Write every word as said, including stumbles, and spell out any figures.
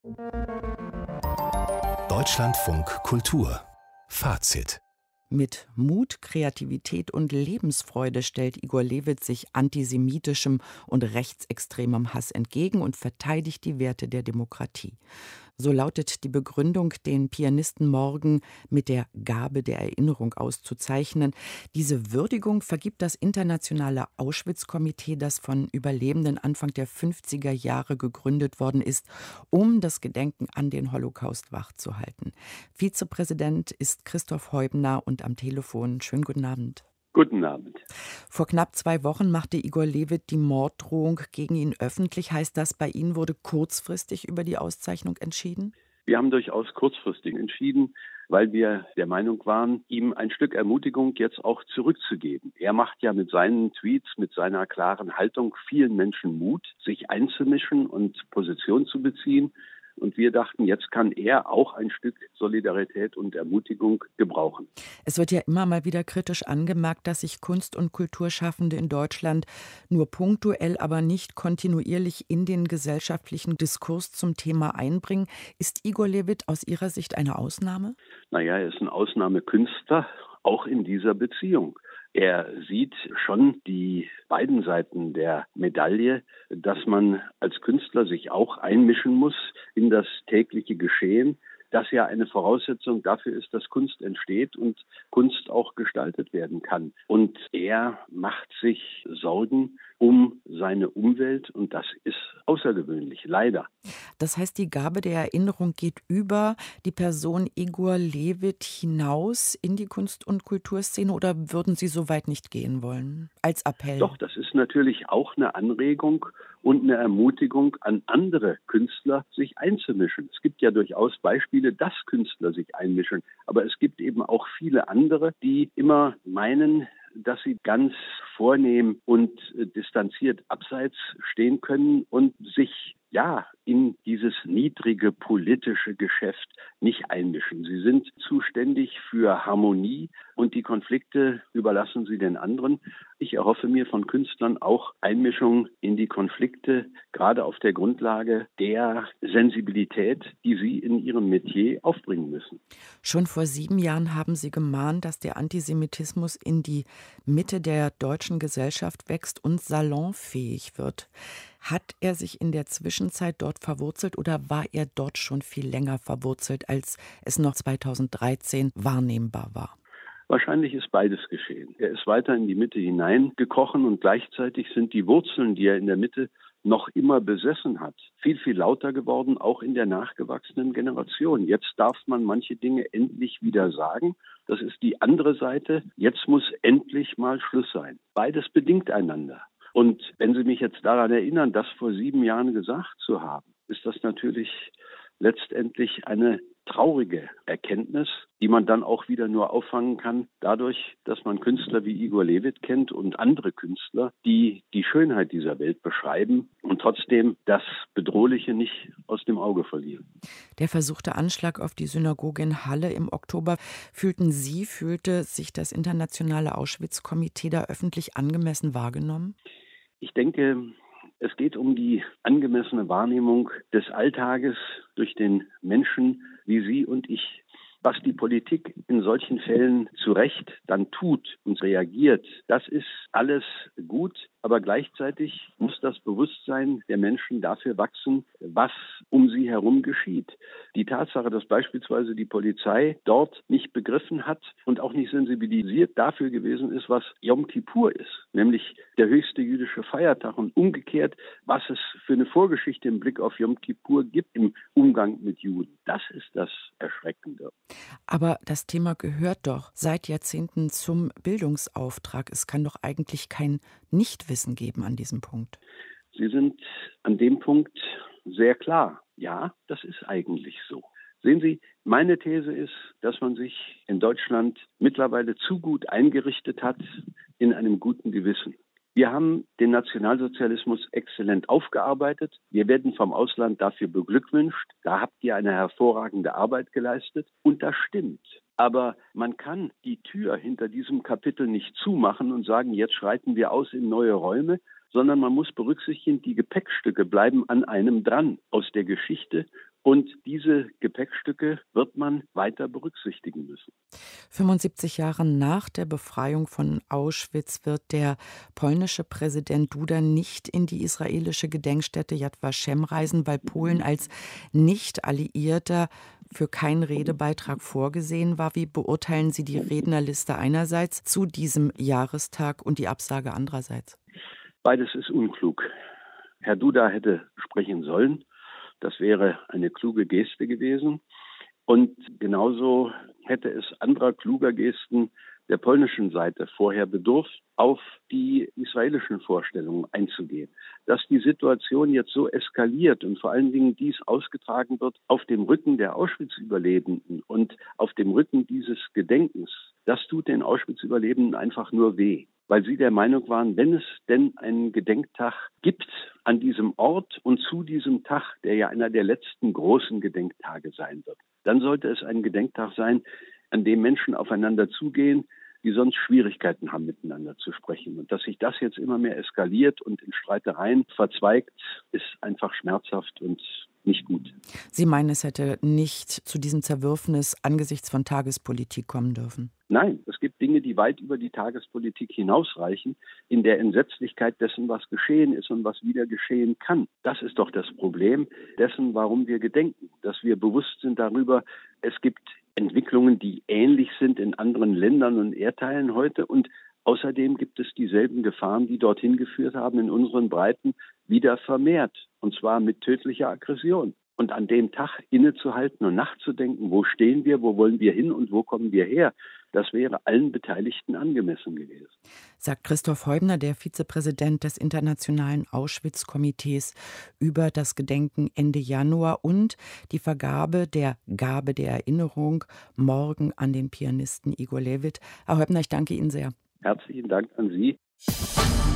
Deutschlandfunk Kultur Fazit. Mit Mut, Kreativität und Lebensfreude stellt Igor Levit sich antisemitischem und rechtsextremem Hass entgegen und verteidigt die Werte der Demokratie. So lautet die Begründung, den Pianisten morgen mit der Gabe der Erinnerung auszuzeichnen. Diese Würdigung vergibt das internationale Auschwitz-Komitee, das von Überlebenden Anfang der fünfziger Jahre gegründet worden ist, um das Gedenken an den Holocaust wachzuhalten. Vizepräsident ist Christoph Heubner und am Telefon. Schönen guten Abend. Guten Abend. Vor knapp zwei Wochen machte Igor Levit die Morddrohung gegen ihn öffentlich. Heißt das, bei Ihnen wurde kurzfristig über die Auszeichnung entschieden? Wir haben durchaus kurzfristig entschieden, weil wir der Meinung waren, ihm ein Stück Ermutigung jetzt auch zurückzugeben. Er macht ja mit seinen Tweets, mit seiner klaren Haltung vielen Menschen Mut, sich einzumischen und Position zu beziehen. Und wir dachten, jetzt kann er auch ein Stück Solidarität und Ermutigung gebrauchen. Es wird ja immer mal wieder kritisch angemerkt, dass sich Kunst- und Kulturschaffende in Deutschland nur punktuell, aber nicht kontinuierlich in den gesellschaftlichen Diskurs zum Thema einbringen. Ist Igor Levit aus Ihrer Sicht eine Ausnahme? Naja, er ist ein Ausnahmekünstler, auch in dieser Beziehung. Er sieht schon die beiden Seiten der Medaille, dass man als Künstler sich auch einmischen muss in das tägliche Geschehen, das ja eine Voraussetzung dafür ist, dass Kunst entsteht und Kunst auch gestaltet werden kann. Und er macht sich Sorgen um seine Umwelt und das ist außergewöhnlich, leider. Das heißt, die Gabe der Erinnerung geht über die Person Igor Levit hinaus in die Kunst- und Kulturszene oder würden Sie so weit nicht gehen wollen? Als Appell? Doch, das ist natürlich auch eine Anregung und eine Ermutigung an andere Künstler, sich einzumischen. Es gibt ja durchaus Beispiele, dass Künstler sich einmischen, aber es gibt eben auch viele andere, die immer meinen, dass sie ganz vornehm und äh, distanziert abseits stehen können und sich ja in dieses niedrige politische Geschäft nicht einmischen. Sie sind zuständig für Harmonie und die Konflikte überlassen sie den anderen. Ich erhoffe mir von Künstlern auch Einmischung in die Konflikte, gerade auf der Grundlage der Sensibilität, die sie in ihrem Metier aufbringen müssen. Schon vor sieben Jahren haben Sie gemahnt, dass der Antisemitismus in die Mitte der deutschen Gesellschaft wächst und salonfähig wird. Hat er sich in der Zwischenzeit dort verwurzelt oder war er dort schon viel länger verwurzelt, als es noch zweitausenddreizehn wahrnehmbar war? Wahrscheinlich ist beides geschehen. Er ist weiter in die Mitte hineingekrochen und gleichzeitig sind die Wurzeln, die er in der Mitte noch immer besessen hat, viel, viel lauter geworden, auch in der nachgewachsenen Generation. Jetzt darf man manche Dinge endlich wieder sagen. Das ist die andere Seite. Jetzt muss endlich mal Schluss sein. Beides bedingt einander. Und wenn Sie mich jetzt daran erinnern, das vor sieben Jahren gesagt zu haben, ist das natürlich letztendlich eine traurige Erkenntnis, die man dann auch wieder nur auffangen kann, dadurch, dass man Künstler wie Igor Levit kennt und andere Künstler, die die Schönheit dieser Welt beschreiben und trotzdem das Bedrohliche nicht aus dem Auge verlieren. Der versuchte Anschlag auf die Synagoge in Halle im Oktober, fühlten Sie, fühlte sich das internationale Auschwitz-Komitee da öffentlich angemessen wahrgenommen? Ich denke, es geht um die angemessene Wahrnehmung des Alltages durch den Menschen wie Sie und ich. Was die Politik in solchen Fällen zu Recht dann tut und reagiert, das ist alles gut, aber gleichzeitig muss das Bewusstsein der Menschen dafür wachsen, was um sie herum geschieht. Die Tatsache, dass beispielsweise die Polizei dort nicht begriffen hat und auch nicht sensibilisiert dafür gewesen ist, was Jom Kippur ist, nämlich der höchste jüdische Feiertag und umgekehrt, was es für eine Vorgeschichte im Blick auf Jom Kippur gibt im Umgang mit Juden. Das ist das Erschreckende. Aber das Thema gehört doch seit Jahrzehnten zum Bildungsauftrag. Es kann doch eigentlich kein Nichtwissen geben an diesem Punkt. Sie sind an dem Punkt sehr klar. Ja, das ist eigentlich so. Sehen Sie, meine These ist, dass man sich in Deutschland mittlerweile zu gut eingerichtet hat in einem guten Gewissen. Wir haben den Nationalsozialismus exzellent aufgearbeitet. Wir werden vom Ausland dafür beglückwünscht. Da habt ihr eine hervorragende Arbeit geleistet. Und das stimmt. Aber man kann die Tür hinter diesem Kapitel nicht zumachen und sagen, jetzt schreiten wir aus in neue Räume, sondern man muss berücksichtigen, die Gepäckstücke bleiben an einem dran aus der Geschichte. Und diese Gepäckstücke wird man weiter berücksichtigen müssen. fünfundsiebzig Jahre nach der Befreiung von Auschwitz wird der polnische Präsident Duda nicht in die israelische Gedenkstätte Yad Vashem reisen, weil Polen als Nicht-Alliierter für keinen Redebeitrag vorgesehen war. Wie beurteilen Sie die Rednerliste einerseits zu diesem Jahrestag und die Absage andererseits? Beides ist unklug. Herr Duda hätte sprechen sollen. Das wäre eine kluge Geste gewesen. Und genauso hätte es anderer kluger Gesten der polnischen Seite vorher bedurft, auf die israelischen Vorstellungen einzugehen. Dass die Situation jetzt so eskaliert und vor allen Dingen dies ausgetragen wird auf dem Rücken der Auschwitz-Überlebenden und auf dem Rücken dieses Gedenkens, das tut den Auschwitz-Überlebenden einfach nur weh. Weil sie der Meinung waren, wenn es denn einen Gedenktag gibt an diesem Ort und zu diesem Tag, der ja einer der letzten großen Gedenktage sein wird, dann sollte es ein Gedenktag sein, an dem Menschen aufeinander zugehen, die sonst Schwierigkeiten haben, miteinander zu sprechen. Und dass sich das jetzt immer mehr eskaliert und in Streitereien verzweigt, ist einfach schmerzhaft und nicht gut. Sie meinen, es hätte nicht zu diesem Zerwürfnis angesichts von Tagespolitik kommen dürfen? Nein, es gibt Dinge, die weit über die Tagespolitik hinausreichen, in der Entsetzlichkeit dessen, was geschehen ist und was wieder geschehen kann. Das ist doch das Problem dessen, warum wir gedenken, dass wir bewusst sind darüber, es gibt Entwicklungen, die ähnlich sind in anderen Ländern und Erdteilen heute und außerdem gibt es dieselben Gefahren, die dorthin geführt haben, in unseren Breiten wieder vermehrt, und zwar mit tödlicher Aggression. Und an dem Tag innezuhalten und nachzudenken, wo stehen wir, wo wollen wir hin und wo kommen wir her, das wäre allen Beteiligten angemessen gewesen. Sagt Christoph Heubner, der Vizepräsident des Internationalen Auschwitz-Komitees, über das Gedenken Ende Januar und die Vergabe der Gabe der Erinnerung morgen an den Pianisten Igor Levit. Herr Heubner, ich danke Ihnen sehr. Herzlichen Dank an Sie.